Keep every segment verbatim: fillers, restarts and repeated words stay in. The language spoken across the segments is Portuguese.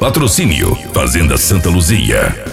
Patrocínio Fazenda Santa Luzia.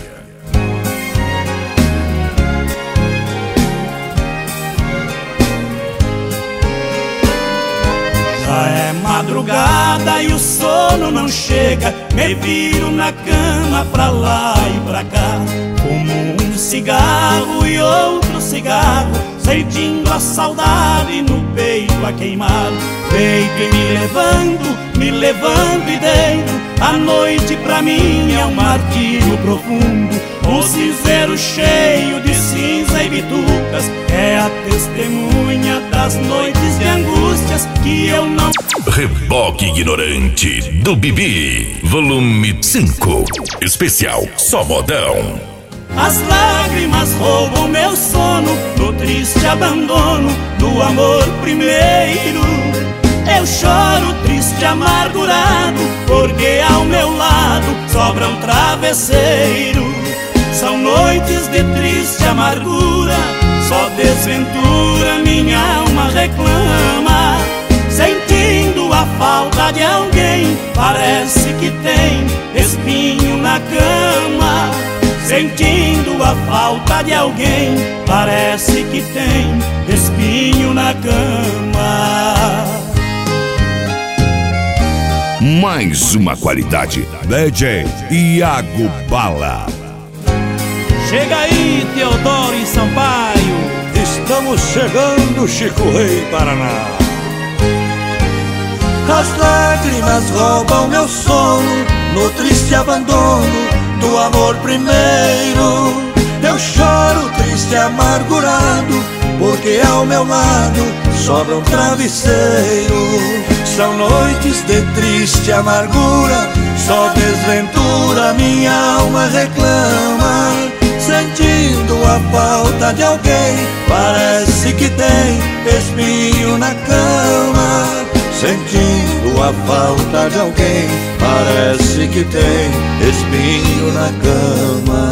Já é madrugada e o sono não chega, me viro na cama pra lá e pra cá. Fumo um cigarro e outro cigarro, sentindo a saudade no peito a queimar. Peito e me levando, me levando e dentro. A noite pra mim é um martírio profundo, um cinzeiro cheio de cinza e bitucas. É a testemunha das noites de angústias que eu não... Reboque Ignorante do Bibi, volume cinco, especial Só Modão. As lágrimas roubam meu sono no triste abandono do amor primeiro. Eu choro triste, amargurado, porque ao meu lado sobra um travesseiro. São noites de triste amargura, só desventura minha alma reclama. Sentindo a falta de alguém, parece que tem espinho na cama. Sentindo a falta de alguém, parece que tem espinho na cama. Mais uma qualidade, D J Iago Bala. Chega aí, Teodoro e Sampaio. Estamos chegando, Chico Rei, Paraná. As lágrimas roubam meu sono no triste abandono do amor primeiro. Eu choro triste, amargurado, porque ao meu lado sobra um travesseiro. São noites de triste amargura, só desventura minha alma reclama. Sentindo a falta de alguém, parece que tem espinho na cama. Sentindo a falta de alguém, parece que tem espinho na cama.